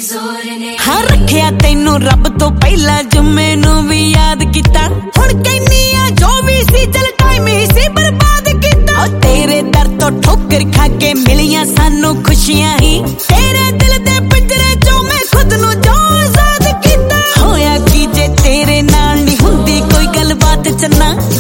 हाँ रखिया तेनू रब तो पहला जुम्मे नू भी याद किता हुण कहनी आ जो भी सी चल टाइम ही सी बर्बाद किता तेरे दर तो ठोकर खा के मिलियां सानू खुशियां ही तेरे दिल दे पिंजरे चों मैं खुद नू जो आजाद किता होया की जे तेरे नाल नहीं हुंदी कोई गल बात चन्ना